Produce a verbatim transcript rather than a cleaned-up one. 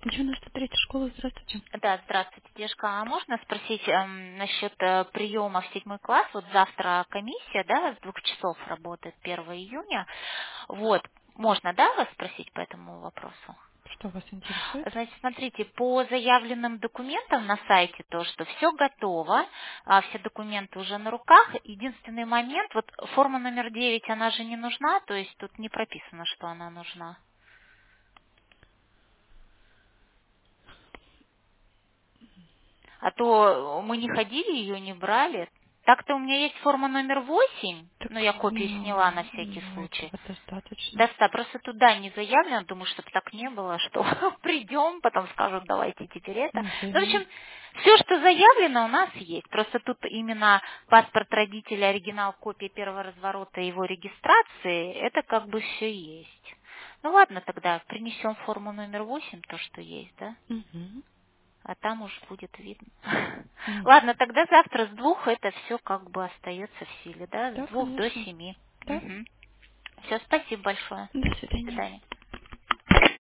девяносто третья школа, здравствуйте. Да, здравствуйте, девушка. А можно спросить эм, насчет э, приема в седьмой класс? Вот завтра комиссия, да, с двух часов работает первого июня. Вот, можно, да, вас спросить по этому вопросу? Что вас интересует? Значит, смотрите, по заявленным документам на сайте то, что все готово, а, все документы уже на руках. Единственный момент, вот форма номер девять, она же не нужна, то есть тут не прописано, что она нужна. А то мы не ходили, ее не брали. Так-то у меня есть форма номер восемь, Так, но я копию сняла на ну, всякий ну, случай. этого достаточно. Да, да, просто туда не заявлено, думаю, чтобы так не было, что придем, потом скажут, давайте теперь это. Ну, в Угу. общем, все, что заявлено, у нас есть. Просто тут именно паспорт родителя, оригинал, копия первого разворота и его регистрации, это как бы все есть. Ну ладно, тогда принесем форму номер восемь, то, что есть, да? Угу. А там уж будет видно. Угу. Ладно, тогда завтра с двух это все как бы остается в силе, да? С Да, двух до конечно. семи. Да. Все, спасибо большое. До До свидания. свидания.